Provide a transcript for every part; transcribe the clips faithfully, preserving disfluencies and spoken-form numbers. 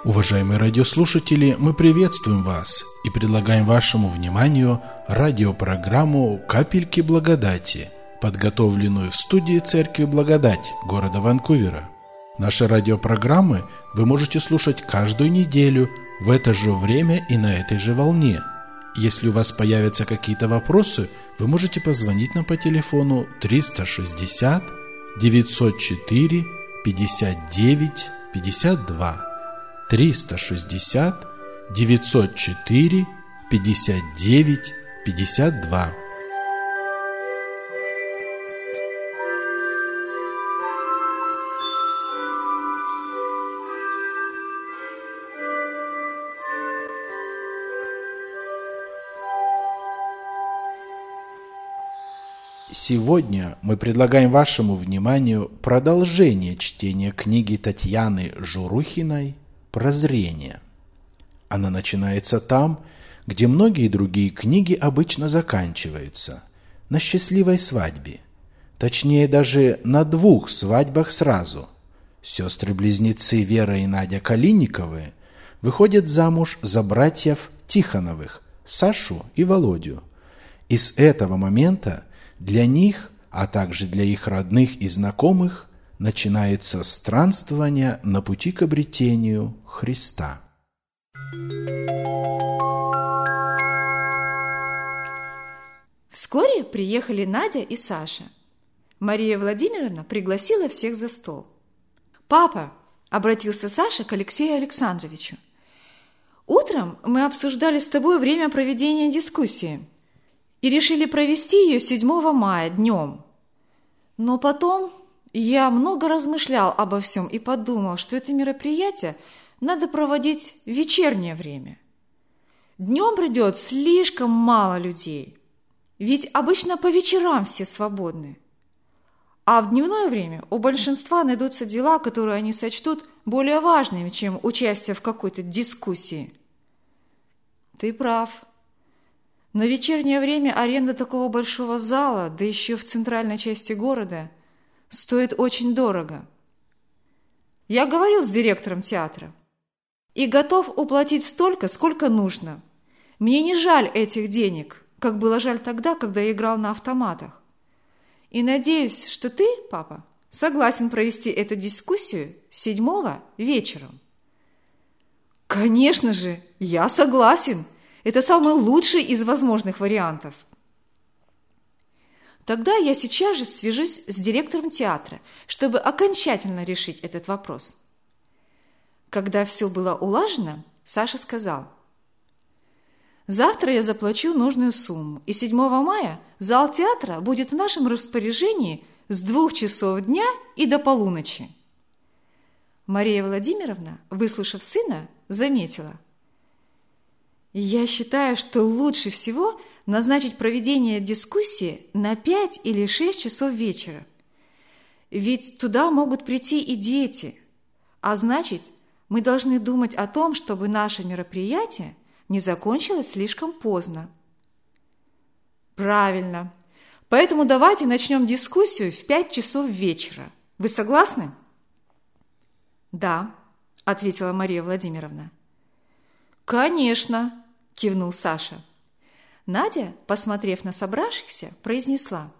Уважаемые радиослушатели, мы приветствуем вас и предлагаем вашему вниманию радиопрограмму «Капельки благодати», подготовленную в студии Церкви Благодать города Ванкувера. Наши радиопрограммы вы можете слушать каждую неделю в это же время и на этой же волне. Если у вас появятся какие-то вопросы, вы можете позвонить нам по телефону триста шестьдесят девятьсот четыре пятьдесят девять пятьдесят два. триста шестьдесят девятьсот четыре пятьдесят девять пятьдесят два. Сегодня мы предлагаем вашему вниманию продолжение чтения книги Татьяны Журухиной «Прозрение». Она начинается там, где многие другие книги обычно заканчиваются, на счастливой свадьбе. Точнее, даже на двух свадьбах сразу. Сестры-близнецы Вера и Надя Калинниковы выходят замуж за братьев Тихоновых, Сашу и Володю. И с этого момента для них, а также для их родных и знакомых, начинается странствование на пути к обретению Христа. Вскоре приехали Надя и Саша. Мария Владимировна пригласила всех за стол. «Папа», — обратился Саша к Алексею Александровичу, «утром мы обсуждали с тобой время проведения дискуссии и решили провести ее седьмого мая днем. Но потом я много размышлял обо всем и подумал, что это мероприятие надо проводить в вечернее время. Днем придет слишком мало людей, ведь обычно по вечерам все свободны. А в дневное время у большинства найдутся дела, которые они сочтут более важными, чем участие в какой-то дискуссии». «Ты прав. На вечернее время аренда такого большого зала, да еще в центральной части города, стоит очень дорого. Я говорил с директором театра и готов уплатить столько, сколько нужно. Мне не жаль этих денег, как было жаль тогда, когда я играл на автоматах. И надеюсь, что ты, папа, согласен провести эту дискуссию седьмого вечером». «Конечно же, я согласен. Это самый лучший из возможных вариантов». «Тогда я сейчас же свяжусь с директором театра, чтобы окончательно решить этот вопрос». Когда все было улажено, Саша сказал: «Завтра я заплачу нужную сумму, и седьмого мая зал театра будет в нашем распоряжении с двух часов дня и до полуночи». Мария Владимировна, выслушав сына, заметила: «Я считаю, что лучше всего назначить проведение дискуссии на пять или шесть часов вечера. Ведь туда могут прийти и дети, а значит, мы должны думать о том, чтобы наше мероприятие не закончилось слишком поздно». «Правильно. Поэтому давайте начнем дискуссию в пять часов вечера. Вы согласны?» «Да», — ответила Мария Владимировна. «Конечно», — кивнул Саша. Надя, посмотрев на собравшихся, произнесла: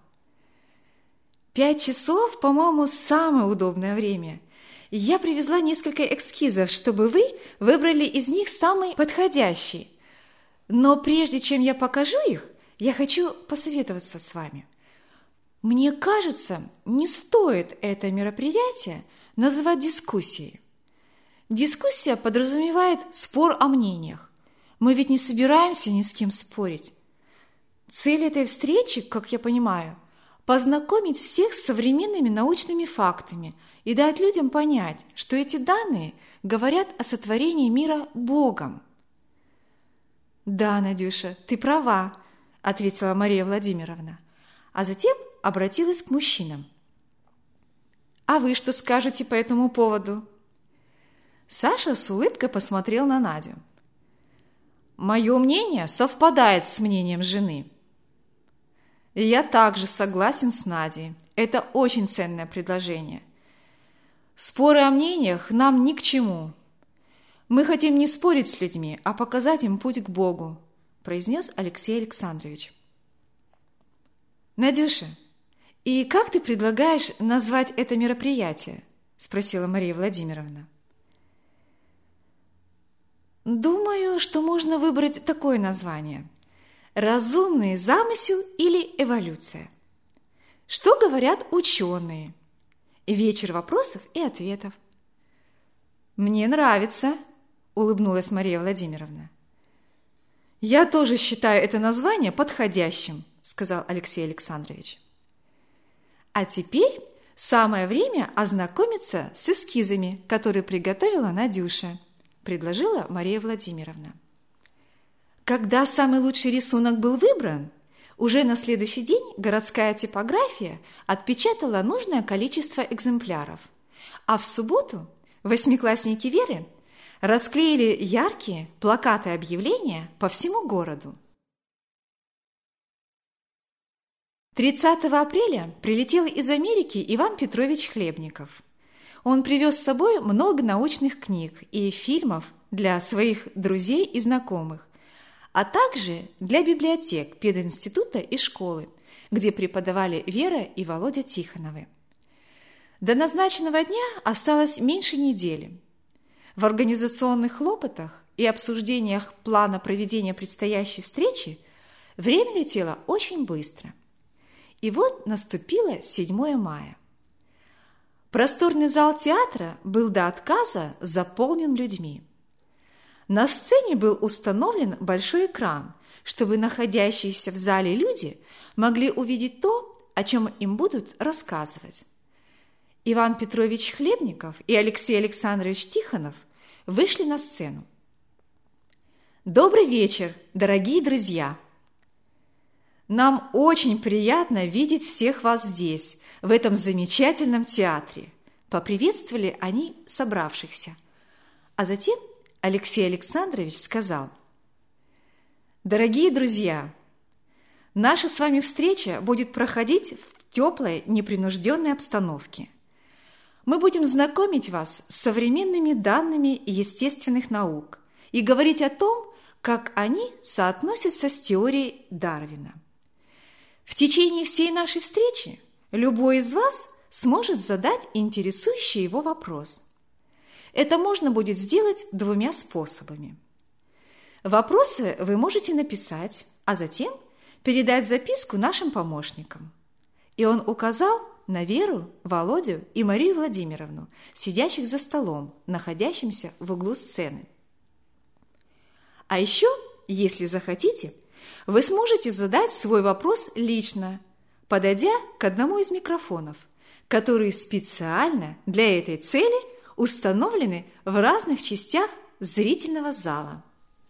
«Пять часов, по-моему, самое удобное время. Я привезла несколько эскизов, чтобы вы выбрали из них самый подходящий. Но прежде чем я покажу их, я хочу посоветоваться с вами. Мне кажется, не стоит это мероприятие называть дискуссией. Дискуссия подразумевает спор о мнениях. Мы ведь не собираемся ни с кем спорить. Цель этой встречи, как я понимаю, познакомить всех с современными научными фактами и дать людям понять, что эти данные говорят о сотворении мира Богом». «Да, Надюша, ты права», — ответила Мария Владимировна, а затем обратилась к мужчинам. «А вы что скажете по этому поводу?» Саша с улыбкой посмотрел на Надю. «Мое мнение совпадает с мнением жены». «Я также согласен с Надей. Это очень ценное предложение. Споры о мнениях нам ни к чему. Мы хотим не спорить с людьми, а показать им путь к Богу, произнес Алексей Александрович. Надюша, и как ты предлагаешь назвать это мероприятие? Спросила Мария Владимировна. Думаю, что можно выбрать такое название: «Разумный замысел» или «Эволюция». Что говорят ученые? Вечер вопросов и ответов. Мне нравится, улыбнулась Мария Владимировна. Я тоже считаю это название подходящим, сказал Алексей Александрович. А теперь самое время ознакомиться с эскизами, которые приготовила Надюша, предложила Мария Владимировна. Когда самый лучший рисунок был выбран, уже на следующий день городская типография отпечатала нужное количество экземпляров, а в субботу восьмиклассники Веры расклеили яркие плакаты объявления по всему городу. тридцатого апреля прилетел из Америки Иван Петрович Хлебников. Он привез с собой много научных книг и фильмов для своих друзей и знакомых, а также для библиотек пединститута и школы, где преподавали Вера и Володя Тихоновы. До назначенного дня осталось меньше недели. В организационных хлопотах и обсуждениях плана проведения предстоящей встречи время летело очень быстро. И вот наступило седьмое мая. Просторный зал театра был до отказа заполнен людьми. На сцене был установлен большой экран, чтобы находящиеся в зале люди могли увидеть то, о чем им будут рассказывать. Иван Петрович Хлебников и Алексей Александрович Тихонов вышли на сцену. Добрый вечер, дорогие друзья! Нам очень приятно видеть всех вас здесь, в этом замечательном театре. Поприветствовали они собравшихся. А затем Алексей Александрович сказал: дорогие друзья, наша с вами встреча будет проходить в теплой, непринужденной обстановке. Мы будем знакомить вас с современными данными естественных наук и говорить о том, как они соотносятся с теорией Дарвина. В течение всей нашей встречи любой из вас сможет задать интересующий его вопрос. Это можно будет сделать двумя способами. Вопросы вы можете написать, а затем передать записку нашим помощникам. И он указал на Веру, Володю и Марию Владимировну, сидящих за столом, находящимся в углу сцены. А еще, если захотите, вы сможете задать свой вопрос лично, подойдя к одному из микрофонов, которые специально для этой цели установлены в разных частях зрительного зала.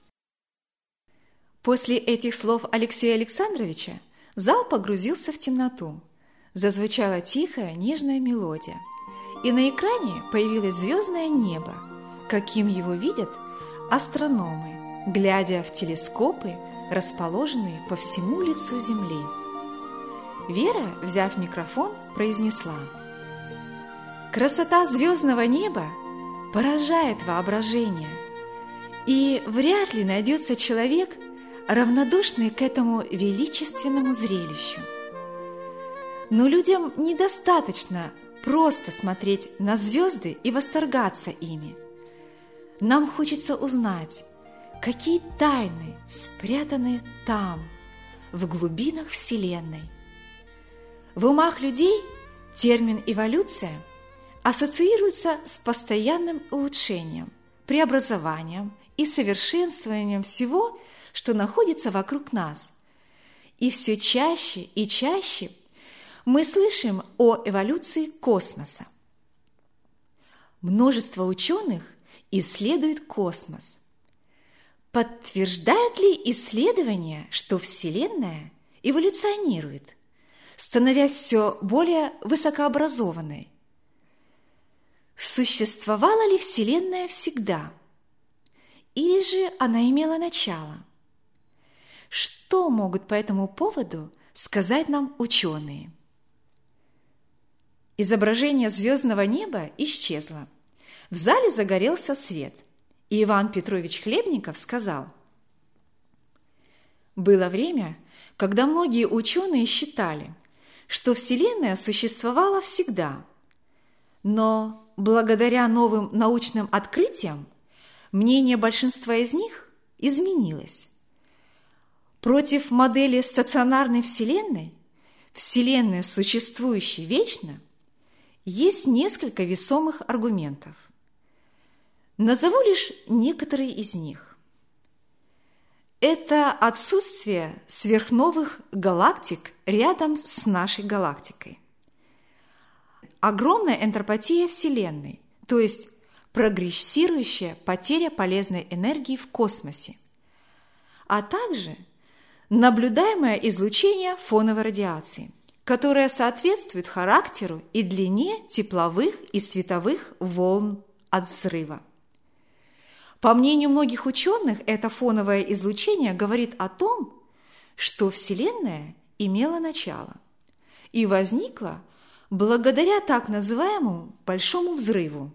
После этих слов Алексея Александровича зал погрузился в темноту. Зазвучала тихая, нежная мелодия, и на экране появилось звездное небо, каким его видят астрономы, глядя в телескопы, расположенные по всему лицу Земли. Вера, взяв микрофон, произнесла: «Красота звездного неба поражает воображение, и вряд ли найдется человек, равнодушный к этому величественному зрелищу. Но людям недостаточно просто смотреть на звезды и восторгаться ими. Нам хочется узнать, какие тайны спрятаны там, в глубинах Вселенной. В умах людей термин «эволюция» ассоциируется с постоянным улучшением, преобразованием и совершенствованием всего, что находится вокруг нас. И все чаще и чаще мы слышим о эволюции космоса. Множество ученых исследует космос. Подтверждают ли исследования, что Вселенная эволюционирует, становясь все более высокообразованной? Существовала ли Вселенная всегда? Или же она имела начало? Что могут по этому поводу сказать нам ученые? Изображение звездного неба исчезло. В зале загорелся свет, И Иван Петрович Хлебников сказал: «Было время, когда многие ученые считали, что Вселенная существовала всегда, но благодаря новым научным открытиям мнение большинства из них изменилось. Против модели стационарной Вселенной, Вселенной, существующей вечно, есть несколько весомых аргументов. Назову лишь некоторые из них. Это отсутствие сверхновых галактик рядом с нашей галактикой. Огромная энтропия Вселенной, то есть прогрессирующая потеря полезной энергии в космосе, а также наблюдаемое излучение фоновой радиации, которое соответствует характеру и длине тепловых и световых волн от взрыва. По мнению многих ученых, это фоновое излучение говорит о том, что Вселенная имела начало и возникла благодаря так называемому Большому взрыву.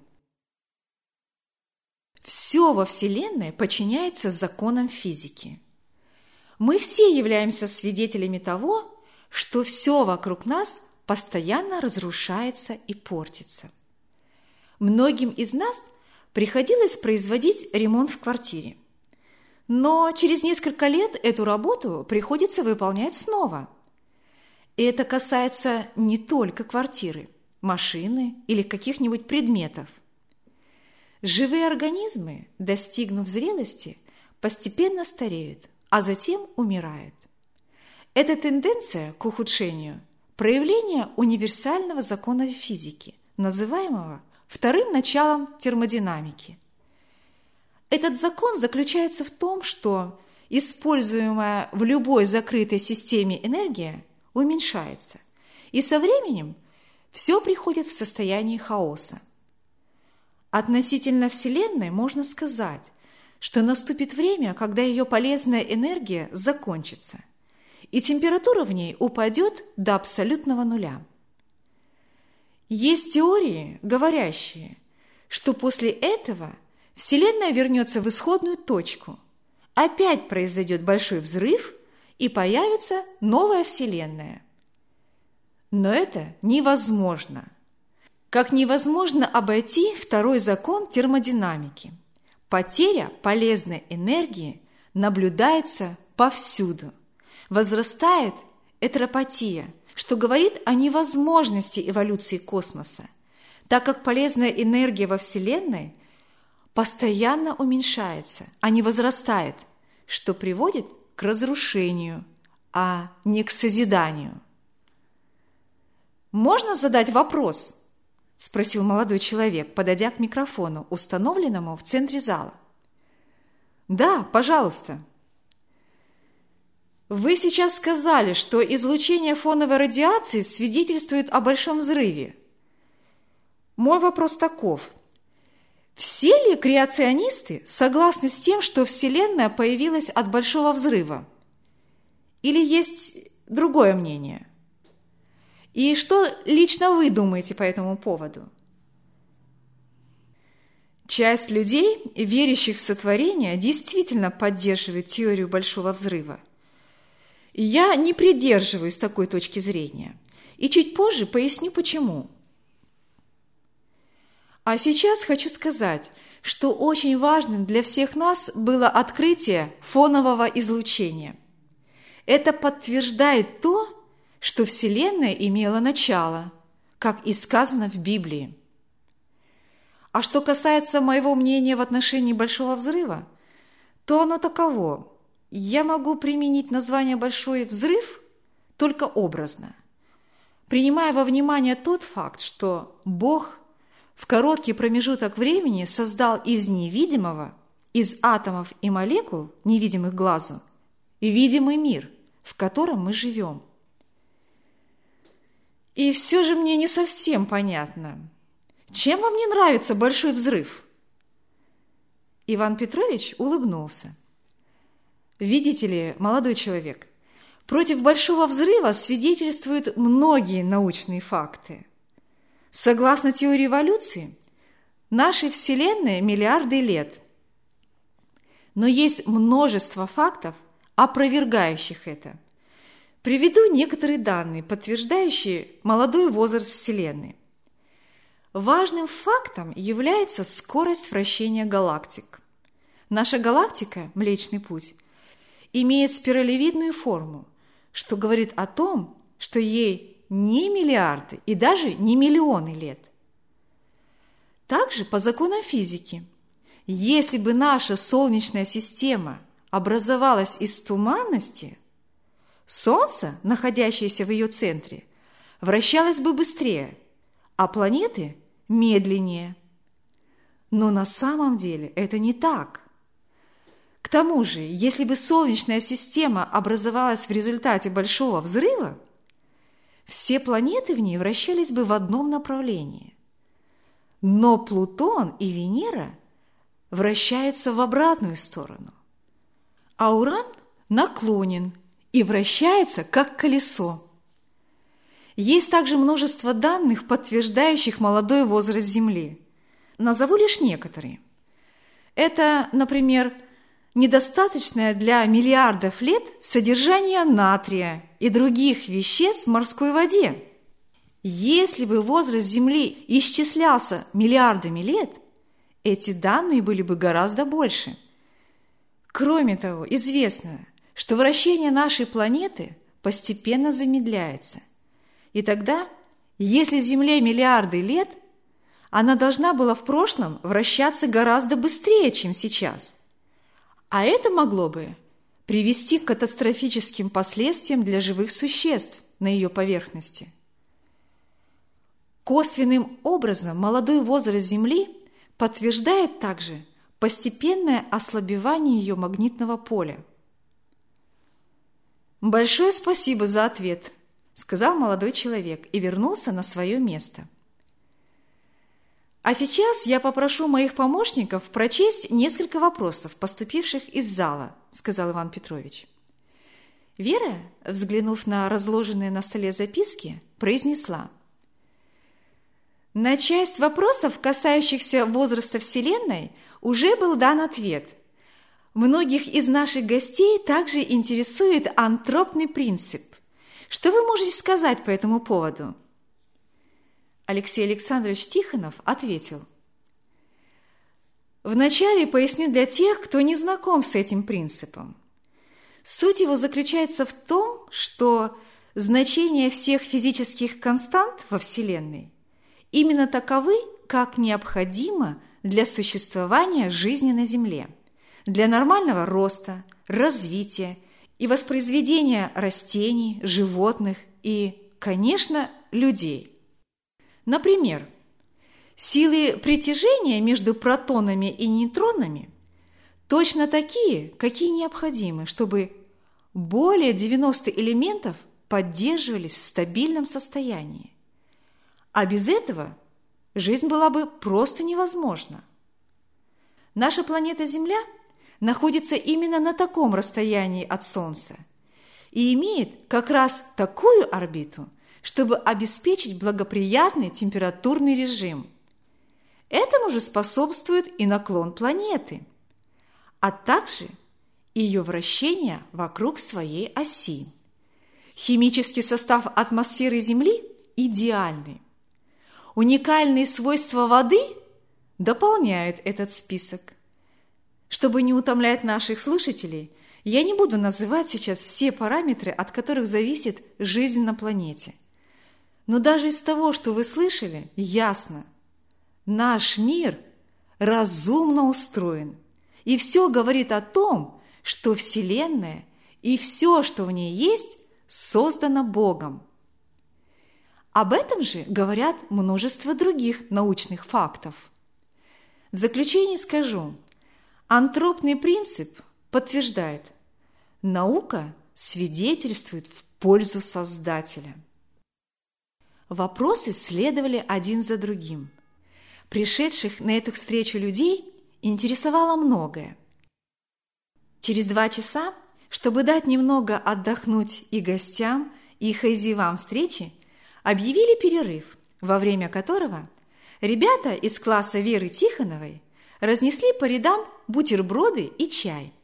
Все во Вселенной подчиняется законам физики. Мы все являемся свидетелями того, что все вокруг нас постоянно разрушается и портится. Многим из нас приходилось производить ремонт в квартире. Но через несколько лет эту работу приходится выполнять снова. И это касается не только квартиры, машины или каких-нибудь предметов. Живые организмы, достигнув зрелости, постепенно стареют, а затем умирают. Эта тенденция к ухудшению – проявление универсального закона физики, называемого вторым началом термодинамики. Этот закон заключается в том, что используемая в любой закрытой системе энергия уменьшается, и со временем все приходит в состояние хаоса. Относительно Вселенной можно сказать, что наступит время, когда ее полезная энергия закончится, и температура в ней упадет до абсолютного нуля. Есть теории, говорящие, что после этого Вселенная вернется в исходную точку, опять произойдет большой взрыв и появится новая Вселенная. Но это невозможно. Как невозможно обойти второй закон термодинамики. Потеря полезной энергии наблюдается повсюду. Возрастает энтропия, что говорит о невозможности эволюции космоса, так как полезная энергия во Вселенной постоянно уменьшается, а не возрастает, что приводит к разрушению, а не к созиданию. «Можно задать вопрос?» – спросил молодой человек, подойдя к микрофону, установленному в центре зала. «Да, пожалуйста». Вы сейчас сказали, что излучение фоновой радиации свидетельствует о большом взрыве. Мой вопрос таков. Все ли креационисты согласны с тем, что Вселенная появилась от большого взрыва? Или есть другое мнение? И что лично вы думаете по этому поводу? Часть людей, верящих в сотворение, действительно поддерживает теорию большого взрыва. Я не придерживаюсь такой точки зрения, и чуть позже поясню, почему. А сейчас хочу сказать, что очень важным для всех нас было открытие фонового излучения. Это подтверждает то, что Вселенная имела начало, как и сказано в Библии. А что касается моего мнения в отношении Большого взрыва, то оно таково. Я могу применить название «большой взрыв» только образно, принимая во внимание тот факт, что Бог в короткий промежуток времени создал из невидимого, из атомов и молекул, невидимых глазу, видимый мир, в котором мы живем. И все же мне не совсем понятно, чем вам не нравится Большой взрыв? Иван Петрович улыбнулся. Видите ли, молодой человек, против Большого взрыва свидетельствуют многие научные факты. Согласно теории эволюции, нашей Вселенной миллиарды лет, но есть множество фактов, опровергающих это. Приведу некоторые данные, подтверждающие молодой возраст Вселенной. Важным фактом является скорость вращения галактик. Наша галактика, Млечный Путь, имеет спиралевидную форму, что говорит о том, что ей не миллиарды и даже не миллионы лет. Также по законам физики, если бы наша Солнечная система образовалась из туманности, Солнце, находящееся в ее центре, вращалось бы быстрее, а планеты – медленнее. Но на самом деле это не так. К тому же, если бы Солнечная система образовалась в результате Большого взрыва, все планеты в ней вращались бы в одном направлении. Но Плутон и Венера вращаются в обратную сторону, а Уран наклонен и вращается, как колесо. Есть также множество данных, подтверждающих молодой возраст Земли. Назову лишь некоторые. Это, например, недостаточное для миллиардов лет содержание натрия и других веществ в морской воде. Если бы возраст Земли исчислялся миллиардами лет, эти данные были бы гораздо больше. Кроме того, известно, что вращение нашей планеты постепенно замедляется. И тогда, если Земле миллиарды лет, она должна была в прошлом вращаться гораздо быстрее, чем сейчас. А это могло бы привести к катастрофическим последствиям для живых существ на ее поверхности. Косвенным образом молодой возраст Земли подтверждает также постепенное ослабевание ее магнитного поля. «Большое спасибо за ответ», – сказал молодой человек и вернулся на свое место. А сейчас я попрошу моих помощников прочесть несколько вопросов, поступивших из зала, сказал Иван Петрович. Вера, взглянув на разложенные на столе записки, произнесла: на часть вопросов, касающихся возраста Вселенной, уже был дан ответ. Многих из наших гостей также интересует антропный принцип. Что вы можете сказать по этому поводу? Алексей Александрович Тихонов ответил: вначале поясню для тех, кто не знаком с этим принципом. Суть его заключается в том, что значение всех физических констант во Вселенной именно таковы, как необходимо для существования жизни на Земле, для нормального роста, развития и воспроизведения растений, животных и, конечно, людей. Например, силы притяжения между протонами и нейтронами точно такие, какие необходимы, чтобы более девяноста элементов поддерживались в стабильном состоянии. А без этого жизнь была бы просто невозможна. Наша планета Земля находится именно на таком расстоянии от Солнца и имеет как раз такую орбиту, чтобы обеспечить благоприятный температурный режим. Этому же способствует и наклон планеты, а также ее вращение вокруг своей оси. Химический состав атмосферы Земли идеальный. Уникальные свойства воды дополняют этот список. Чтобы не утомлять наших слушателей, я не буду называть сейчас все параметры, от которых зависит жизнь на планете. Но даже из того, что вы слышали, ясно: наш мир разумно устроен, и все говорит о том, что Вселенная и все, что в ней есть, создано Богом. Об этом же говорят множество других научных фактов. В заключение скажу: антропный принцип подтверждает: наука свидетельствует в пользу Создателя. Вопросы следовали один за другим. Пришедших на эту встречу людей интересовало многое. Через два часа, чтобы дать немного отдохнуть и гостям, и хозяевам встречи, объявили перерыв, во время которого ребята из класса Веры Тихоновой разнесли по рядам бутерброды и чай.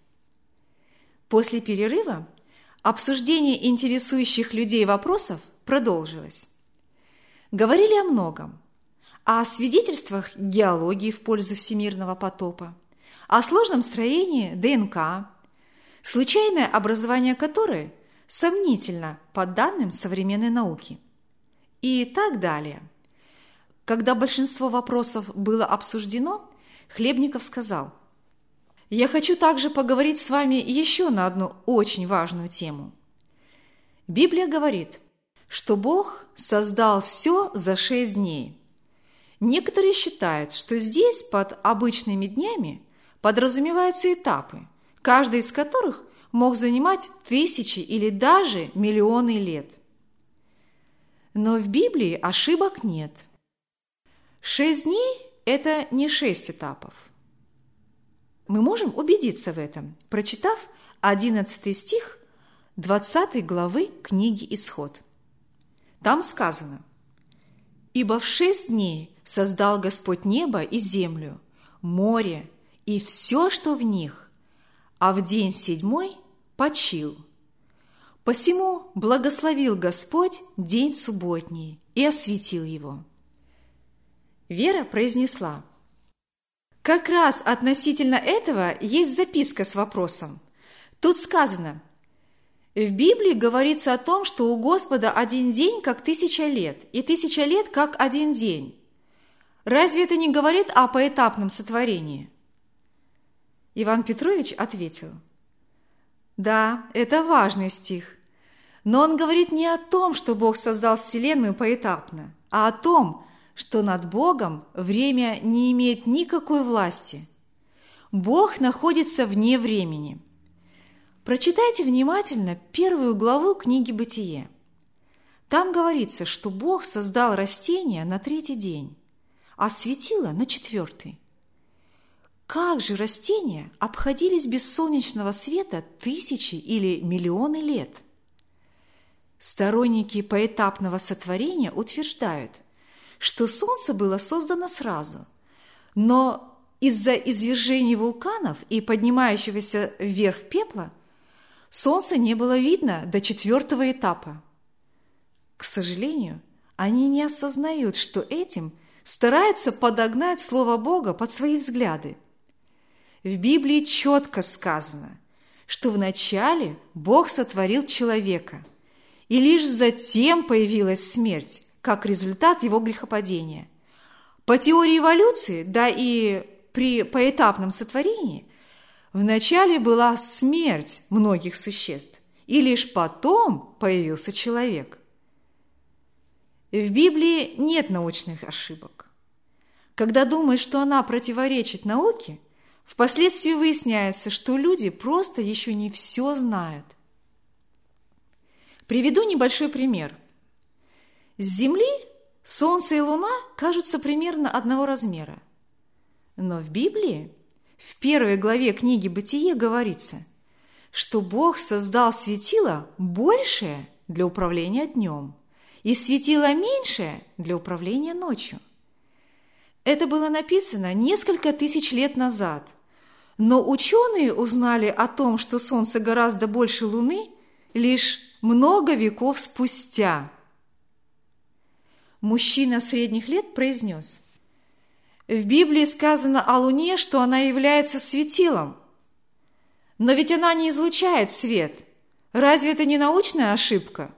После перерыва обсуждение интересующих людей вопросов продолжилось. Говорили о многом. О свидетельствах геологии в пользу всемирного потопа, о сложном строении ДНК, случайное образование которой сомнительно по данным современной науки, и так далее. Когда большинство вопросов было обсуждено, Хлебников сказал: «Я хочу также поговорить с вами еще на одну очень важную тему. Библия говорит, что Бог создал все за шесть дней. Некоторые считают, что здесь под обычными днями подразумеваются этапы, каждый из которых мог занимать тысячи или даже миллионы лет. Но в Библии ошибок нет. Шесть дней – это не шесть этапов. Мы можем убедиться в этом, прочитав одиннадцатый стих двадцатой главы книги «Исход». Там сказано: «Ибо в шесть дней создал Господь небо и землю, море и все, что в них, а в день седьмой почил. Посему благословил Господь день субботний и осветил его». Вера произнесла: «Как раз относительно этого есть записка с вопросом. Тут сказано: в Библии говорится о том, что у Господа один день как тысяча лет, и тысяча лет как один день. Разве это не говорит о поэтапном сотворении?» Иван Петрович ответил: «Да, это важный стих, но он говорит не о том, что Бог создал Вселенную поэтапно, а о том, что над Богом время не имеет никакой власти. Бог находится вне времени». Прочитайте внимательно первую главу книги «Бытие». Там говорится, что Бог создал растения на третий день, а светило на четвертый. Как же растения обходились без солнечного света тысячи или миллионы лет? Сторонники поэтапного сотворения утверждают, что Солнце было создано сразу, но из-за извержений вулканов и поднимающегося вверх пепла Солнце не было видно до четвертого этапа. К сожалению, они не осознают, что этим стараются подогнать Слово Бога под свои взгляды. В Библии четко сказано, что вначале Бог сотворил человека, и лишь затем появилась смерть, как результат его грехопадения. По теории эволюции, да и при поэтапном сотворении, вначале была смерть многих существ, и лишь потом появился человек. В Библии нет научных ошибок. Когда думаешь, что она противоречит науке, впоследствии выясняется, что люди просто еще не все знают. Приведу небольшой пример. С Земли Солнце и Луна кажутся примерно одного размера. Но в Библии, в первой главе книги «Бытие» говорится, что Бог создал светило большее для управления днем и светило меньшее для управления ночью. Это было написано несколько тысяч лет назад, но ученые узнали о том, что Солнце гораздо больше Луны, лишь много веков спустя. Мужчина средних лет произнес: «В Библии сказано о Луне, что она является светилом. Но ведь она не излучает свет. Разве это не научная ошибка?»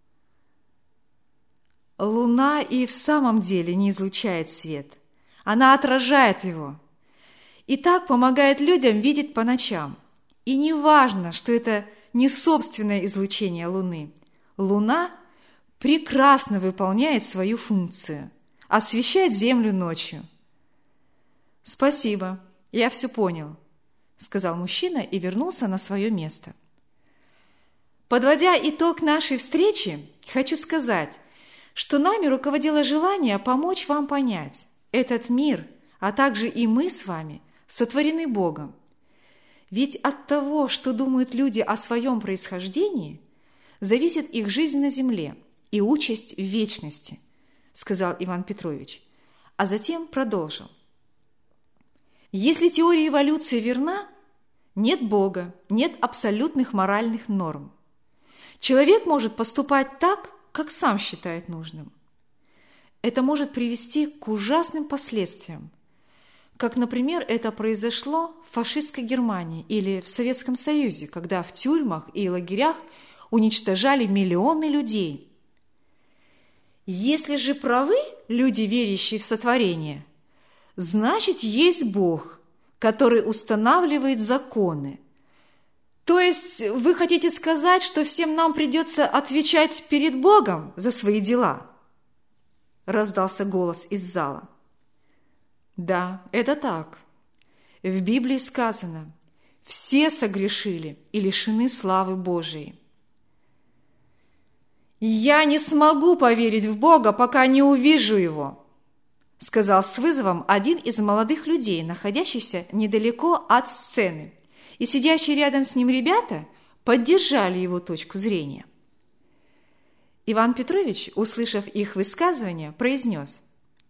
Луна и в самом деле не излучает свет. Она отражает его. И так помогает людям видеть по ночам. И не важно, что это не собственное излучение Луны. Луна прекрасно выполняет свою функцию – освещать Землю ночью. «Спасибо, я все понял», – сказал мужчина и вернулся на свое место. Подводя итог нашей встречи, хочу сказать, что нами руководило желание помочь вам понять, этот мир, а также и мы с вами, сотворены Богом. Ведь от того, что думают люди о своем происхождении, зависит их жизнь на земле и участь в вечности, сказал Иван Петрович, а затем продолжил. Если теория эволюции верна, нет Бога, нет абсолютных моральных норм. Человек может поступать так, как сам считает нужным. Это может привести к ужасным последствиям, как, например, это произошло в фашистской Германии или в Советском Союзе, когда в тюрьмах и лагерях уничтожали миллионы людей. Если же правы люди, верящие в сотворение, значит, есть Бог, который устанавливает законы. То есть вы хотите сказать, что всем нам придется отвечать перед Богом за свои дела? Раздался голос из зала. Да, это так. В Библии сказано: все согрешили и лишены славы Божией. «Я не смогу поверить в Бога, пока не увижу Его», сказал с вызовом один из молодых людей, находящихся недалеко от сцены. И сидящие рядом с ним ребята поддержали его точку зрения. Иван Петрович, услышав их высказывание, произнес: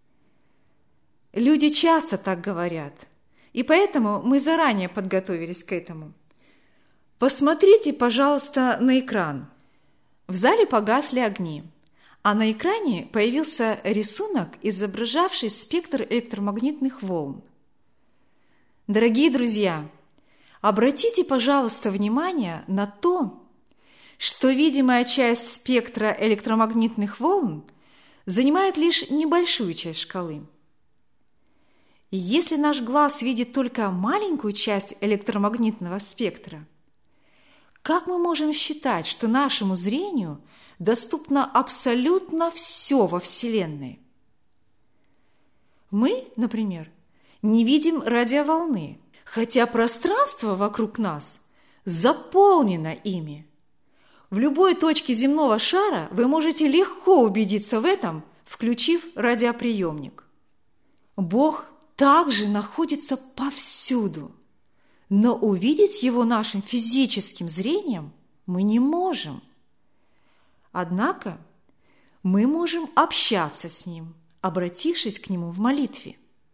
«Люди часто так говорят, и поэтому мы заранее подготовились к этому. Посмотрите, пожалуйста, на экран». В зале погасли огни, а на экране появился рисунок, изображавший спектр электромагнитных волн. Дорогие друзья, обратите, пожалуйста, внимание на то, что видимая часть спектра электромагнитных волн занимает лишь небольшую часть шкалы. И если наш глаз видит только маленькую часть электромагнитного спектра, как мы можем считать, что нашему зрению доступно абсолютно все во Вселенной? Мы, например, не видим радиоволны, хотя пространство вокруг нас заполнено ими. В любой точке земного шара вы можете легко убедиться в этом, включив радиоприемник. Бог также находится повсюду, но увидеть Его нашим физическим зрением мы не можем. Однако мы можем общаться с Ним, обратившись к Нему в молитве.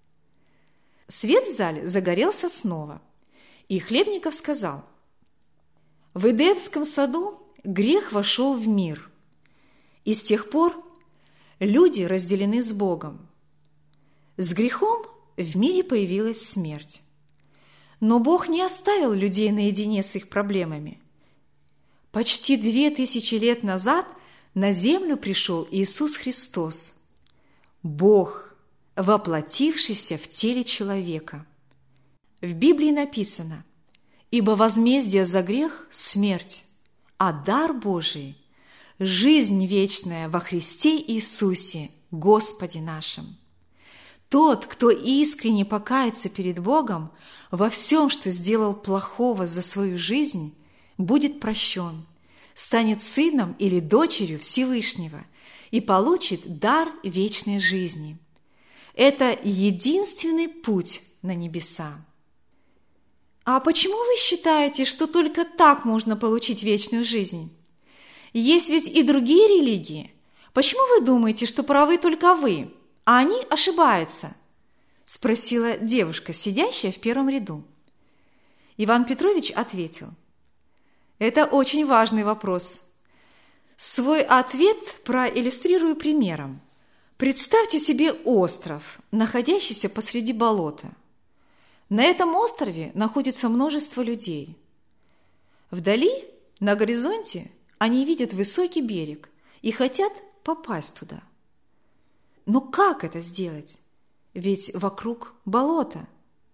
Свет в зале загорелся снова, и Хлебников сказал: «В Эдемском саду грех вошел в мир, и с тех пор люди разделены с Богом. С грехом в мире появилась смерть. Но Бог не оставил людей наедине с их проблемами. Почти две тысячи лет назад на землю пришел Иисус Христос, Бог, воплотившийся в теле человека. В Библии написано: «Ибо возмездие за грех – смерть, а дар Божий – жизнь вечная во Христе Иисусе, Господе нашим». Тот, кто искренне покается перед Богом во всем, что сделал плохого за свою жизнь, будет прощен, станет сыном или дочерью Всевышнего и получит дар вечной жизни. Это единственный путь на небеса. А почему вы считаете, что только так можно получить вечную жизнь? Есть ведь и другие религии. Почему вы думаете, что правы только вы, а они ошибаются?» – спросила девушка, сидящая в первом ряду. Иван Петрович ответил: «Это очень важный вопрос. Свой ответ проиллюстрирую примером. Представьте себе остров, находящийся посреди болота. На этом острове находится множество людей. Вдали, на горизонте, они видят высокий берег и хотят попасть туда. Но как это сделать? Ведь вокруг болото.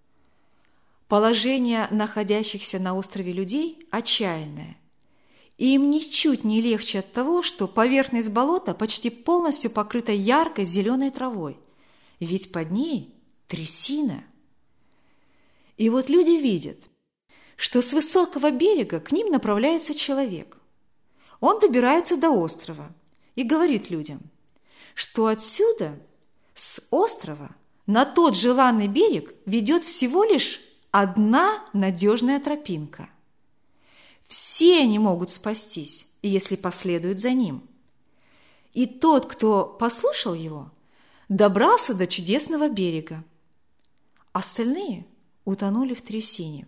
Положение находящихся на острове людей отчаянное. И им ничуть не легче от того, что поверхность болота почти полностью покрыта яркой зеленой травой, ведь под ней трясина. И вот люди видят, что с высокого берега к ним направляется человек. Он добирается до острова и говорит людям, что отсюда, с острова, на тот желанный берег ведет всего лишь одна надежная тропинка. Все они могут спастись, если последуют за ним. И тот, кто послушал его, добрался до чудесного берега. Остальные утонули в трясине.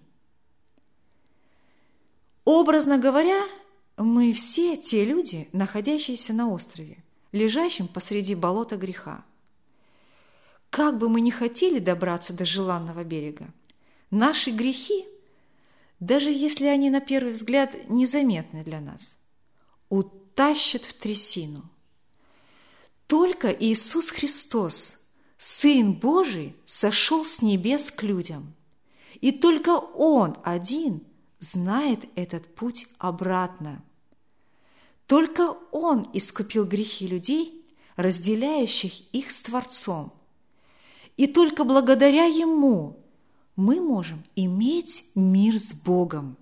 Образно говоря, мы все те люди, находящиеся на острове, лежащем посреди болота греха. Как бы мы ни хотели добраться до желанного берега, наши грехи, даже если они на первый взгляд незаметны для нас, утащат в трясину. Только Иисус Христос, Сын Божий, сошел с небес к людям, и только Он один знает этот путь обратно. Только Он искупил грехи людей, разделяющих их с Творцом. И только благодаря Ему мы можем иметь мир с Богом.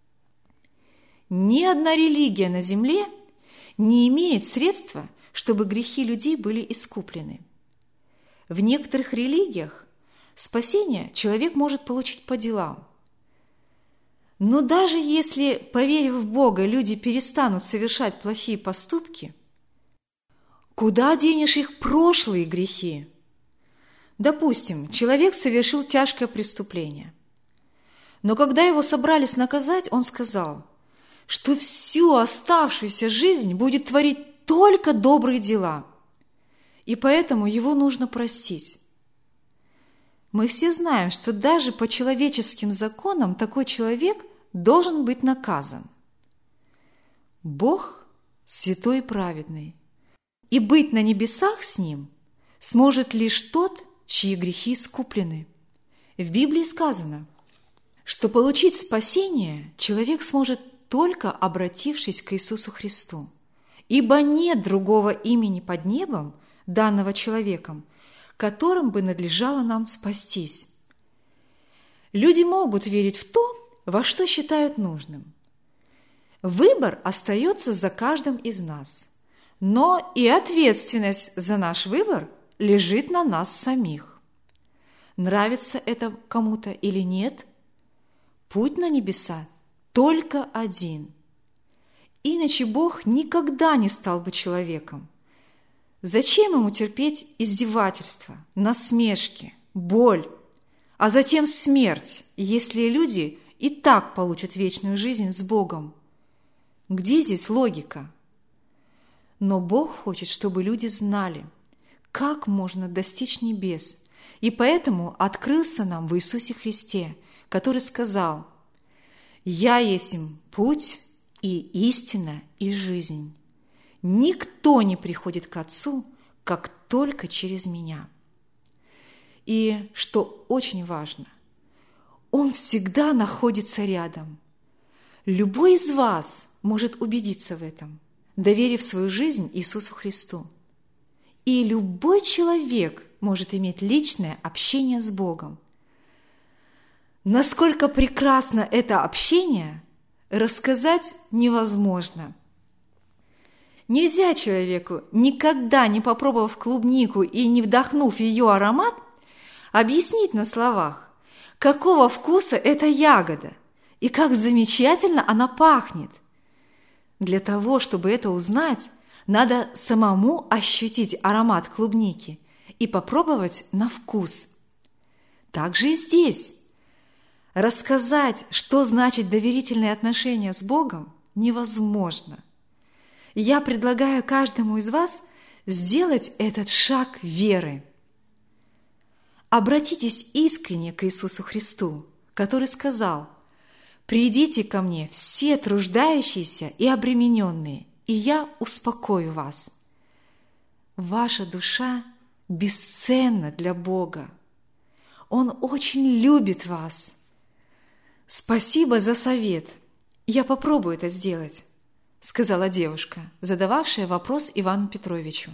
Ни одна религия на земле не имеет средства, чтобы грехи людей были искуплены. В некоторых религиях спасение человек может получить по делам. Но даже если, поверив в Бога, люди перестанут совершать плохие поступки, куда денешь их прошлые грехи? Допустим, человек совершил тяжкое преступление. Но когда его собрались наказать, он сказал, что всю оставшуюся жизнь будет творить только добрые дела, и поэтому его нужно простить. Мы все знаем, что даже по человеческим законам такой человек должен быть наказан. Бог святой и праведный, и быть на небесах с Ним сможет лишь тот, чьи грехи искуплены. В Библии сказано, что получить спасение человек сможет только обратившись к Иисусу Христу, ибо нет другого имени под небом, данного человеком, которым бы надлежало нам спастись. Люди могут верить в то, во что считают нужным. Выбор остается за каждым из нас, но и ответственность за наш выбор лежит на нас самих. Нравится это кому-то или нет, путь на небеса только один. Иначе Бог никогда не стал бы человеком. Зачем ему терпеть издевательства, насмешки, боль, а затем смерть, если люди и так получат вечную жизнь с Богом? Где здесь логика? Но Бог хочет, чтобы люди знали, как можно достичь небес, и поэтому открылся нам в Иисусе Христе, который сказал: «Я есть путь и истина и жизнь. Никто не приходит к Отцу, как только через Меня». И, что очень важно, Он всегда находится рядом. Любой из вас может убедиться в этом, доверив свою жизнь Иисусу Христу. И любой человек может иметь личное общение с Богом. Насколько прекрасно это общение, рассказать невозможно. Нельзя человеку, никогда не попробовав клубнику и не вдохнув ее аромат, объяснить на словах, какого вкуса эта ягода и как замечательно она пахнет. Для того, чтобы это узнать, надо самому ощутить аромат клубники и попробовать на вкус. Так же и здесь. Рассказать, что значит доверительные отношения с Богом, невозможно. Я предлагаю каждому из вас сделать этот шаг веры. Обратитесь искренне к Иисусу Христу, который сказал: «Придите ко мне все труждающиеся и обремененные, и я успокою вас». Ваша душа бесценна для Бога. Он очень любит вас. Спасибо за совет. Я попробую это сделать, сказала девушка, задававшая вопрос Ивану Петровичу.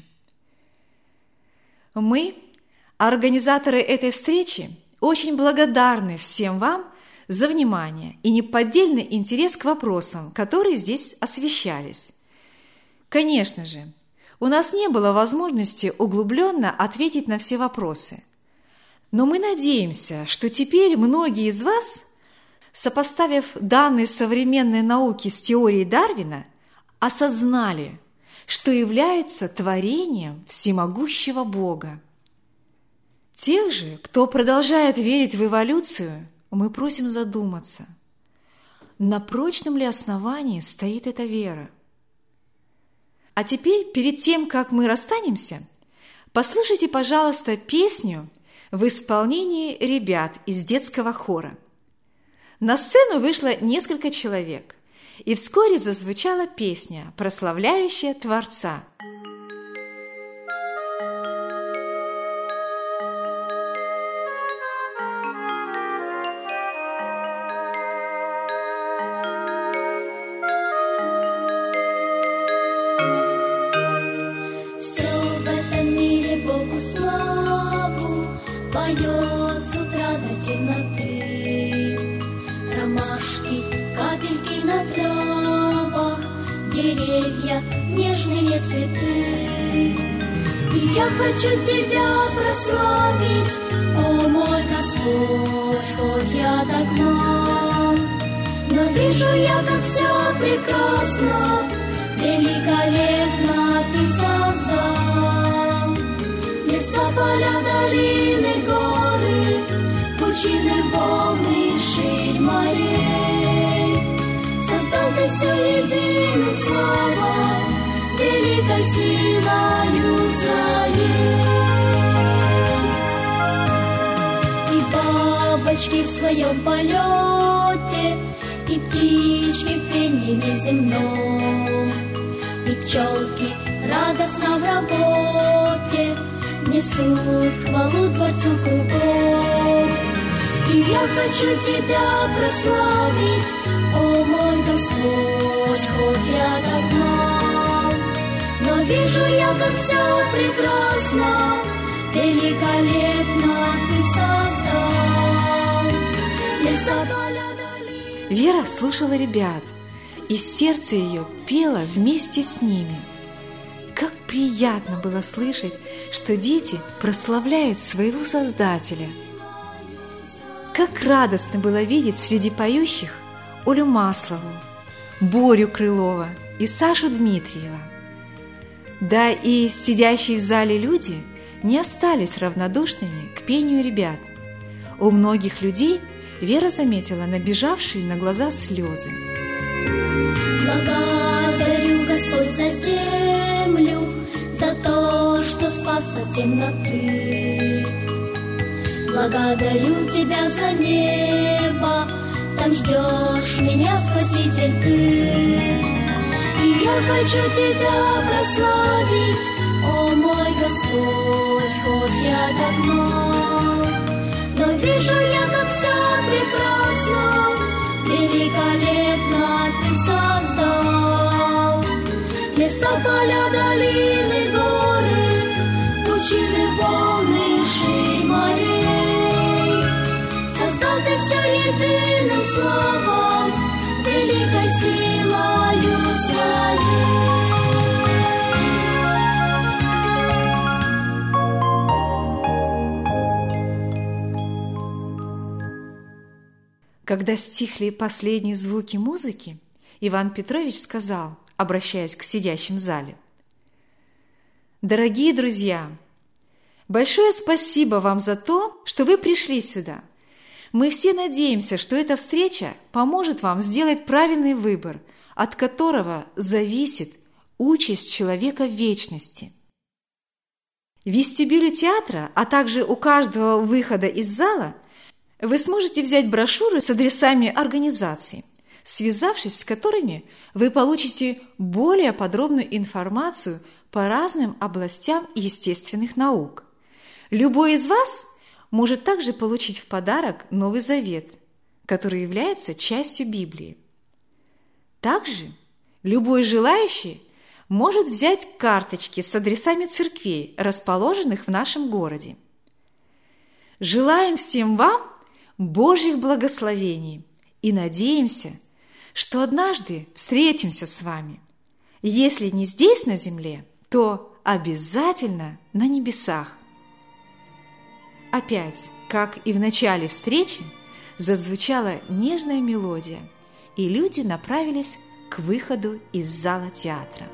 Мы, организаторы этой встречи, очень благодарны всем вам за внимание и неподдельный интерес к вопросам, которые здесь освещались. Конечно же, у нас не было возможности углубленно ответить на все вопросы, но мы надеемся, что теперь многие из вас, сопоставив данные современной науки с теорией Дарвина, осознали, что являются творением всемогущего Бога. Тех же, кто продолжает верить в эволюцию, мы просим задуматься, на прочном ли основании стоит эта вера. А теперь, перед тем, как мы расстанемся, послушайте, пожалуйста, песню в исполнении ребят из детского хора. На сцену вышло несколько человек, и вскоре зазвучала песня, прославляющая Творца. Поет с утра до темноты, ромашки, капельки на травах, деревья, нежные цветы. И я хочу тебя прославить, о мой Господь, хоть я так мал, но вижу я, как все прекрасно, великолепно ты создал. Леса, поля, долины, горы, пучины, волны, ширь морей. Создал ты все единым словом, великой силою своей. И бабочки в своем полете, и птички в пении неземном, и пчелки радостно в работе несут хвалу Творцу кругом. И я хочу тебя прославить, о мой Господь, хоть я так мал, но вижу я, как все прекрасно, великолепно ты создал. Леса, поля, долины. Вера слушала ребят, и сердце ее пело вместе с ними. Как приятно было слышать, что дети прославляют своего Создателя. Как радостно было видеть среди поющих Олю Маслову, Борю Крылова и Сашу Дмитриева. Да и сидящие в зале люди не остались равнодушными к пению ребят. У многих людей Вера заметила набежавшие на глаза слезы. Благодарю, Господь, за землю, за то, что спас от темноты. Благодарю Тебя за небо, там ждешь меня, Спаситель, Ты. И я хочу Тебя прославить, о мой Господь, хоть я так мал, но вижу я, как все прекрасно, великолепно Ты создал. Леса, поля, долины, горы, пучины, волны, ширь морей. Создал Ты все единым словом, великой силою своей. Когда стихли последние звуки музыки, Иван Петрович сказал, обращаясь к сидящим в зале: «Дорогие друзья, большое спасибо вам за то, что вы пришли сюда. Мы все надеемся, что эта встреча поможет вам сделать правильный выбор, от которого зависит участь человека в вечности». В вестибюле театра, а также у каждого выхода из зала вы сможете взять брошюры с адресами организаций, связавшись с которыми вы получите более подробную информацию по разным областям естественных наук. Любой из вас может также получить в подарок Новый Завет, который является частью Библии. Также любой желающий может взять карточки с адресами церквей, расположенных в нашем городе. Желаем всем вам Божьих благословений и надеемся, что однажды встретимся с вами. Если не здесь, на земле, то обязательно на небесах. Опять, как и в начале встречи, зазвучала нежная мелодия, и люди направились к выходу из зала театра.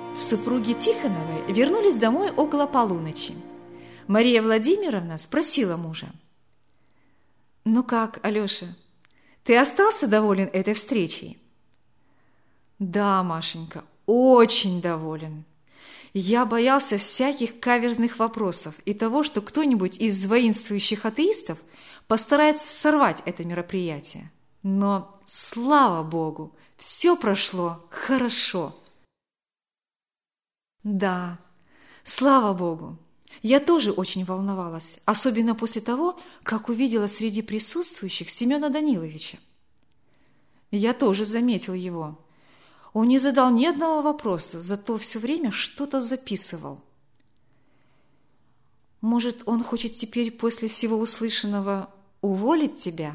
Супруги Тихоновы вернулись домой около полуночи. Мария Владимировна спросила мужа: «Ну как, Алеша, ты остался доволен этой встречей?» «Да, Машенька, очень доволен. Я боялся всяких каверзных вопросов и того, что кто-нибудь из воинствующих атеистов постарается сорвать это мероприятие. Но, слава Богу, все прошло хорошо». «Да, слава Богу. Я тоже очень волновалась, особенно после того, как увидела среди присутствующих Семена Даниловича. Я тоже заметил его. Он не задал ни одного вопроса, зато все время что-то записывал. Может, он хочет теперь после всего услышанного уволить тебя?»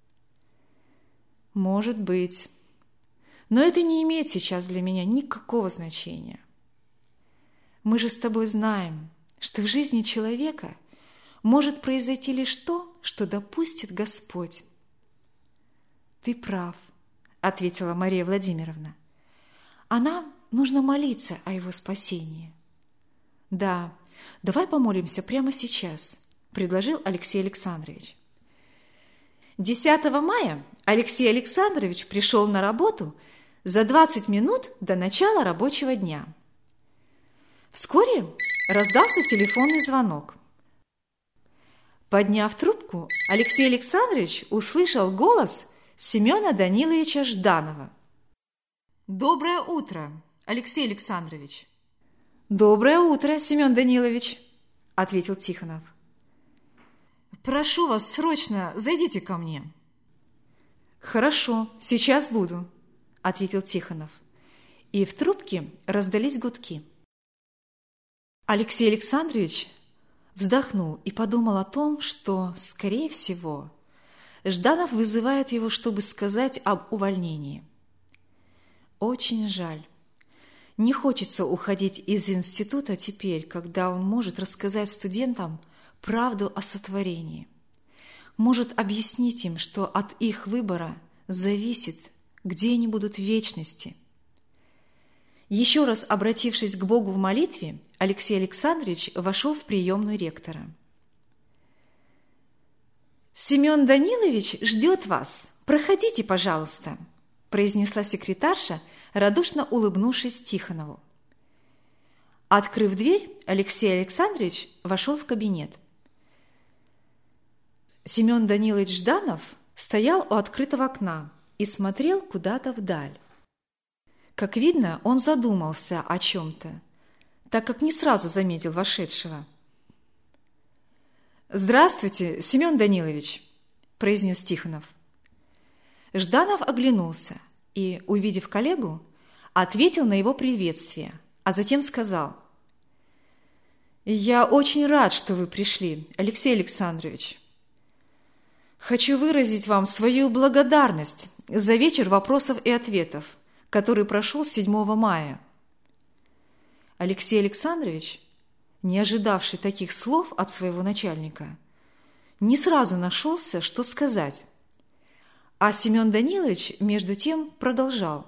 «Может быть. Но это не имеет сейчас для меня никакого значения. Мы же с тобой знаем, что в жизни человека может произойти лишь то, что допустит Господь». «Ты прав», — ответила Мария Владимировна. «А нам нужно молиться о его спасении». «Да, давай помолимся прямо сейчас», — предложил Алексей Александрович. десятого мая Алексей Александрович пришел на работу за двадцать минут до начала рабочего дня. Вскоре раздался телефонный звонок. Подняв трубку, Алексей Александрович услышал голос Семена Даниловича Жданова. «Доброе утро, Алексей Александрович!» «Доброе утро, Семен Данилович!» – ответил Тихонов. «Прошу вас, срочно зайдите ко мне». «Хорошо, сейчас буду», – ответил Тихонов. И в трубке раздались гудки. Алексей Александрович вздохнул и подумал о том, что, скорее всего, Жданов вызывает его, чтобы сказать об увольнении. Очень жаль. Не хочется уходить из института теперь, когда он может рассказать студентам правду о сотворении. Может объяснить им, что от их выбора зависит, где они будут в вечности. Еще раз обратившись к Богу в молитве, Алексей Александрович вошел в приемную ректора. «Семен Данилович ждет вас. Проходите, пожалуйста», – произнесла секретарша, радушно улыбнувшись Тихонову. Открыв дверь, Алексей Александрович вошел в кабинет. Семен Данилович Жданов стоял у открытого окна и смотрел куда-то вдаль. Как видно, он задумался о чем-то, так как не сразу заметил вошедшего. «Здравствуйте, Семен Данилович», – произнес Тихонов. Жданов оглянулся и, увидев коллегу, ответил на его приветствие, а затем сказал: «Я очень рад, что вы пришли, Алексей Александрович. Хочу выразить вам свою благодарность за вечер вопросов и ответов, который прошел седьмого мая». Алексей Александрович, не ожидавший таких слов от своего начальника, не сразу нашелся, что сказать. А Семен Данилович, между тем, продолжал: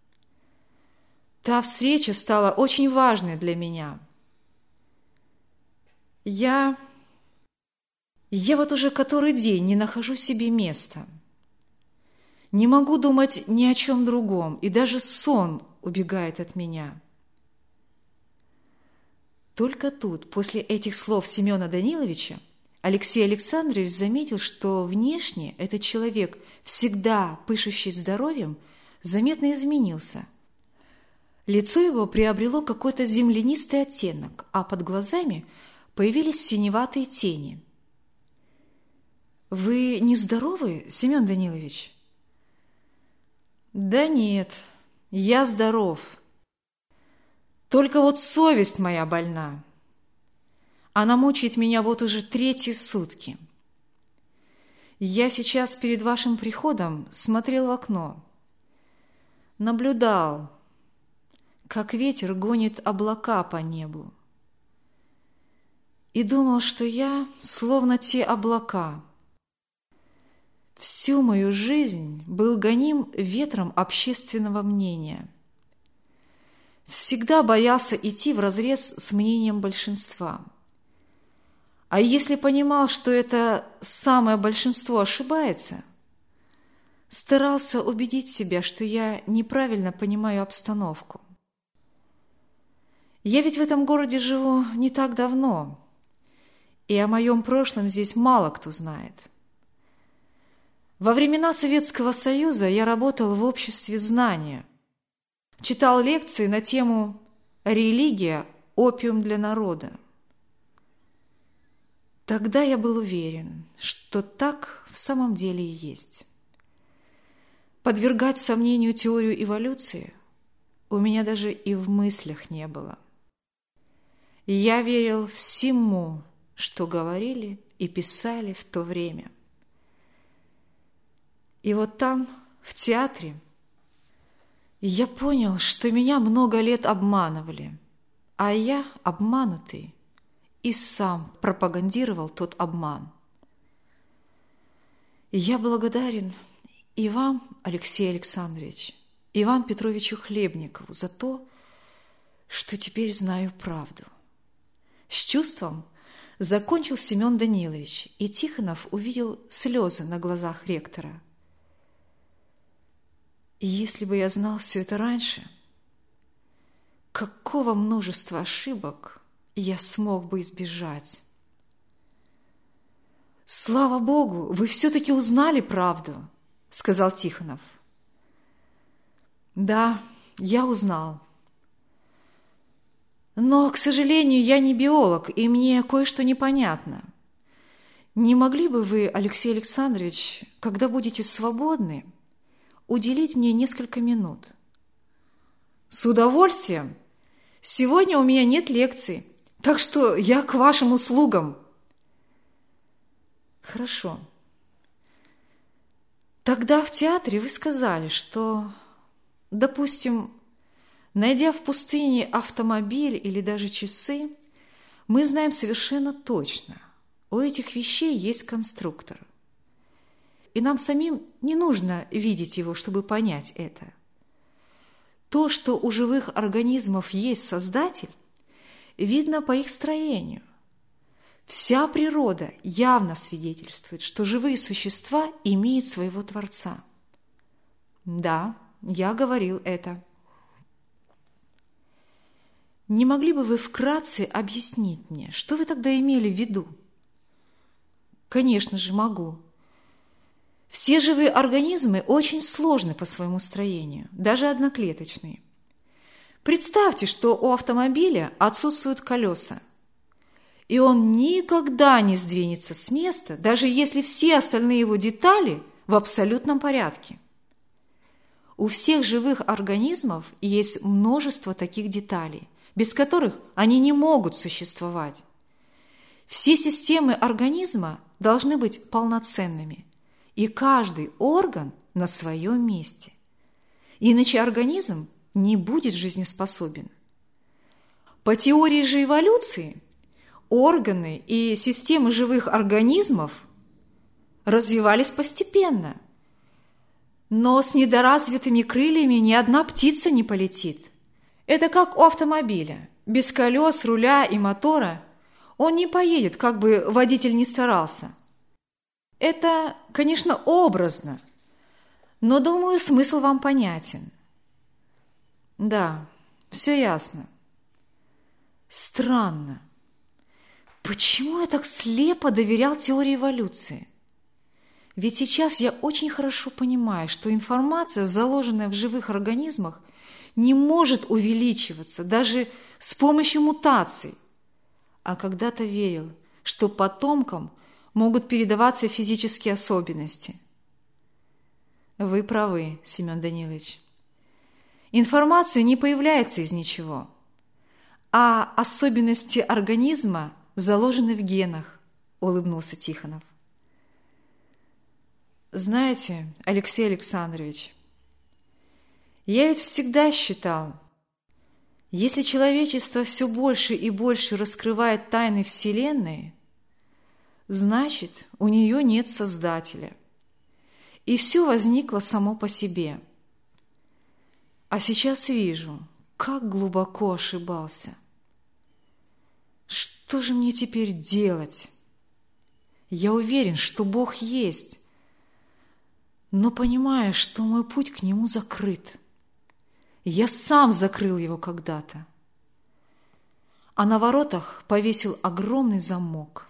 «Та встреча стала очень важной для меня. Я... Я вот уже который день не нахожу себе места. Не могу думать ни о чем другом, и даже сон убегает от меня». Только тут, после этих слов Семена Даниловича, Алексей Александрович заметил, что внешне этот человек, всегда пышущий здоровьем, заметно изменился. Лицо его приобрело какой-то землянистый оттенок, а под глазами появились синеватые тени. «Вы нездоровы, Семен Данилович?» «Да нет, я здоров. Только вот совесть моя больна. Она мучает меня вот уже третьи сутки. Я сейчас перед вашим приходом смотрел в окно, наблюдал, как ветер гонит облака по небу, и думал, что я словно те облака. Всю мою жизнь был гоним ветром общественного мнения. всегда боялся идти вразрез с мнением большинства. А если понимал, что это самое большинство ошибается, старался убедить себя, что я неправильно понимаю обстановку. Я ведь в этом городе живу не так давно, и о моем прошлом здесь мало кто знает. Во времена Советского Союза я работал в обществе знания, читал лекции на тему «Религия – опиум для народа». Тогда я был уверен, что так в самом деле и есть. Подвергать сомнению теорию эволюции у меня даже и в мыслях не было. Я верил всему, что говорили и писали в то время. И вот там, в театре, я понял, что меня много лет обманывали, а я, обманутый, и сам пропагандировал тот обман. Я благодарен и вам, Алексей Александрович, и Ивану Петровичу Хлебникову за то, что теперь знаю правду. С чувством закончил Семен Данилович, и Тихонов увидел слезы на глазах ректора. И если бы я знал все это раньше, какого множества ошибок я смог бы избежать. «Слава Богу, вы все-таки узнали правду», — сказал Тихонов. «Да, я узнал. Но, к сожалению, я не биолог, и мне кое-что непонятно. Не могли бы вы, Алексей Александрович, когда будете свободны, уделить мне несколько минут?» «С удовольствием. Сегодня у меня нет лекций, так что я к вашим услугам». «Хорошо. Тогда в театре вы сказали, что, допустим, найдя в пустыне автомобиль или даже часы, мы знаем совершенно точно, у этих вещей есть конструктор. И нам самим не нужно видеть его, чтобы понять это. То, что у живых организмов есть создатель, видно по их строению. Вся природа явно свидетельствует, что живые существа имеют своего Творца. Да, я говорил это. Не могли бы вы вкратце объяснить мне, что вы тогда имели в виду? Конечно же, могу. Все живые организмы очень сложны по своему строению, даже одноклеточные. Представьте, что у автомобиля отсутствуют колеса, и он никогда не сдвинется с места, даже если все остальные его детали в абсолютном порядке. У всех живых организмов есть множество таких деталей, без которых они не могут существовать. Все системы организма должны быть полноценными, и каждый орган на своем месте. Иначе организм не будет жизнеспособен. По теории же эволюции органы и системы живых организмов развивались постепенно. Но с недоразвитыми крыльями ни одна птица не полетит. Это как у автомобиля. Без колес, руля и мотора он не поедет, как бы водитель ни старался. Это, конечно, образно, но, думаю, смысл вам понятен. Да, все ясно. Странно. Почему я так слепо доверял теории эволюции? Ведь сейчас я очень хорошо понимаю, что информация, заложенная в живых организмах, не может увеличиваться даже с помощью мутаций. А когда-то верил, что потомкам могут передаваться физические особенности. Вы правы, Семен Данилович. Информация не появляется из ничего, а особенности организма заложены в генах, улыбнулся Тихонов. Знаете, Алексей Александрович, я ведь всегда считал, если человечество все больше и больше раскрывает тайны Вселенной, значит, у нее нет Создателя, и все возникло само по себе. А сейчас вижу, как глубоко ошибался. Что же мне теперь делать? Я уверен, что Бог есть, но понимаю, что мой путь к Нему закрыт. Я сам закрыл его когда-то. А на воротах повесил огромный замок.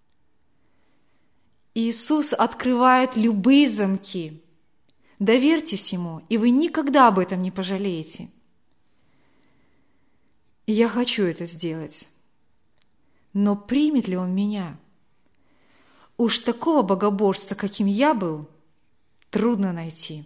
Иисус открывает любые замки. Доверьтесь Ему, и вы никогда об этом не пожалеете. И я хочу это сделать. Но примет ли Он меня? Уж такого богоборства, каким я был, трудно найти.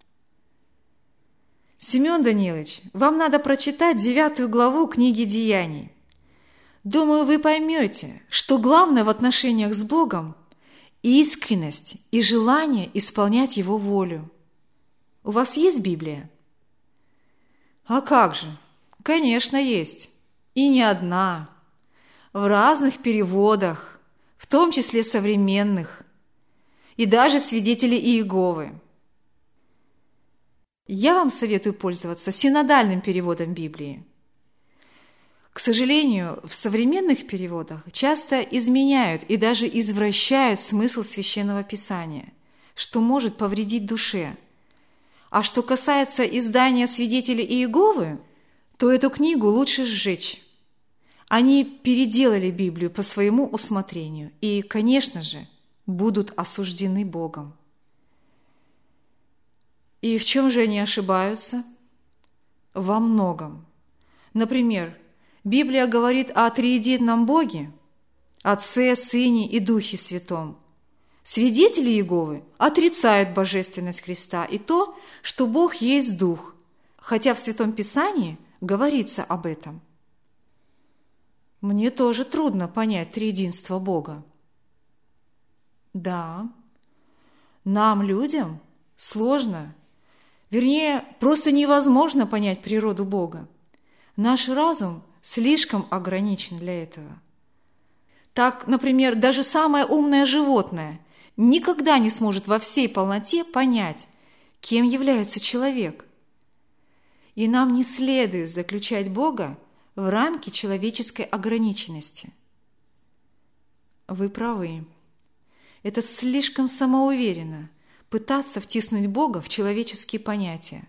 Семен Данилович, вам надо прочитать девятую главу книги «Деяний». Думаю, вы поймете, что главное в отношениях с Богом – искренность и желание исполнять Его волю. У вас есть Библия? А как же? Конечно, есть. И не одна. В разных переводах, в том числе современных, и даже свидетели Иеговы. Я вам советую пользоваться синодальным переводом Библии. К сожалению, в современных переводах часто изменяют и даже извращают смысл Священного Писания, что может повредить душе. А что касается издания свидетелей Иеговы, то эту книгу лучше сжечь. Они переделали Библию по своему усмотрению и, конечно же, будут осуждены Богом. И в чем же они ошибаются? Во многом. Например, Библия говорит о триедином Боге, Отце, Сыне и Духе Святом. Свидетели Иеговы отрицают божественность Христа и то, что Бог есть Дух, хотя в Святом Писании говорится об этом. Мне тоже трудно понять триединство Бога. Да, нам, людям, сложно, вернее, просто невозможно понять природу Бога. Наш разум слишком ограничен для этого. Так, например, даже самое умное животное никогда не сможет во всей полноте понять, кем является человек. И нам не следует заключать Бога в рамки человеческой ограниченности. Вы правы. Это слишком самоуверенно пытаться втиснуть Бога в человеческие понятия.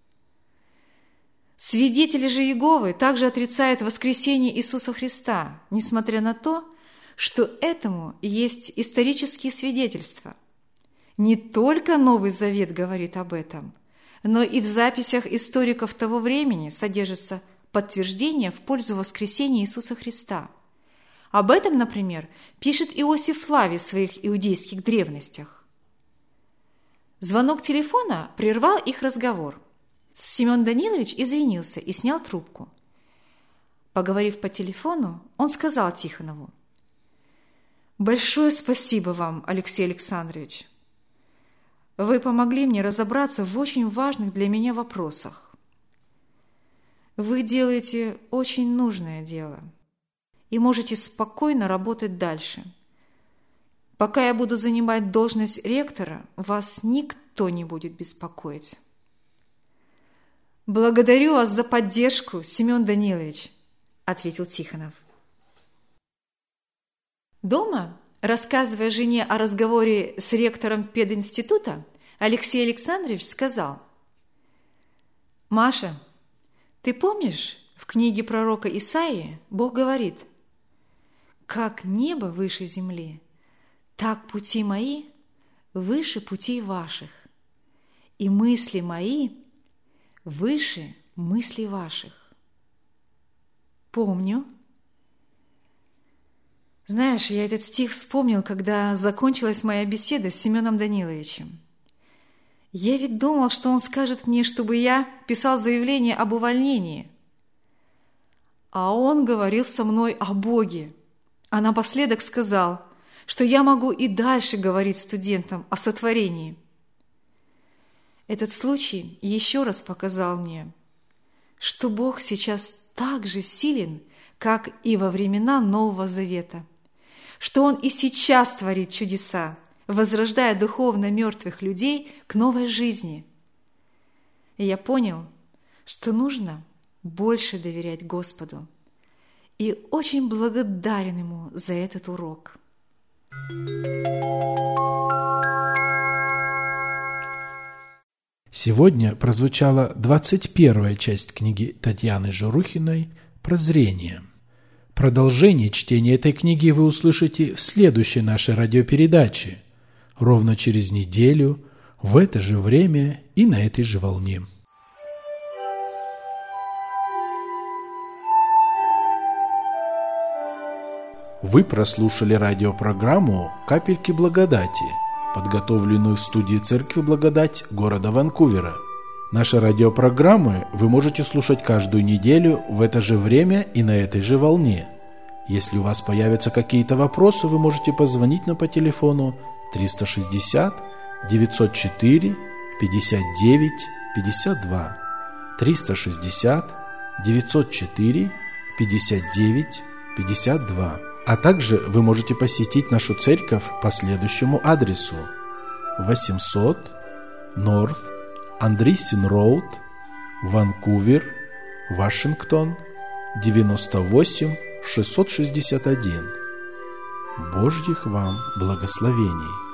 Свидетели же Иеговы также отрицают воскресение Иисуса Христа, несмотря на то, что этому есть исторические свидетельства. Не только Новый Завет говорит об этом, но и в записях историков того времени содержится подтверждение в пользу воскресения Иисуса Христа. Об этом, например, пишет Иосиф Флавий в своих иудейских древностях. Звонок телефона прервал их разговор. Семен Данилович извинился и снял трубку. Поговорив по телефону, он сказал Тихонову: «Большое спасибо вам, Алексей Александрович. Вы помогли мне разобраться в очень важных для меня вопросах. Вы делаете очень нужное дело и можете спокойно работать дальше. Пока я буду занимать должность ректора, вас никто не будет беспокоить». «Благодарю вас за поддержку, Семен Данилович», – ответил Тихонов. Дома, рассказывая жене о разговоре с ректором пединститута, Алексей Александрович сказал: «Маша, ты помнишь, в книге пророка Исаии Бог говорит: «Как небо выше земли, так пути мои выше путей ваших, и мысли мои выше мыслей ваших». Помню. Знаешь, я этот стих вспомнил, когда закончилась моя беседа с Семеном Даниловичем. Я ведь думал, что он скажет мне, чтобы я писал заявление об увольнении. А он говорил со мной о Боге, а напоследок сказал, что я могу и дальше говорить студентам о сотворении. Этот случай еще раз показал мне, что Бог сейчас так же силен, как и во времена Нового Завета, что Он и сейчас творит чудеса, возрождая духовно мертвых людей к новой жизни. И я понял, что нужно больше доверять Господу. И очень благодарен Ему за этот урок. Сегодня прозвучала двадцать первая часть книги Татьяны Журухиной «Прозрение». Продолжение чтения этой книги вы услышите в следующей нашей радиопередаче, ровно через неделю, в это же время и на этой же волне. Вы прослушали радиопрограмму «Капельки благодати», подготовленную в студии Церкви Благодать города Ванкувера. Наши радиопрограммы вы можете слушать каждую неделю в это же время и на этой же волне. Если у вас появятся какие-то вопросы, вы можете позвонить нам по телефону триста шестьдесят девятьсот четыре пятьдесят девять пятьдесят два, триста шестьдесят девятьсот четыре пятьдесят девять пятьдесят два. А также вы можете посетить нашу церковь по следующему адресу: восемьсот North Andreessen Road, Ванкувер, Вашингтон, девяносто восемь шестьсот шестьдесят один. Божьих вам благословений!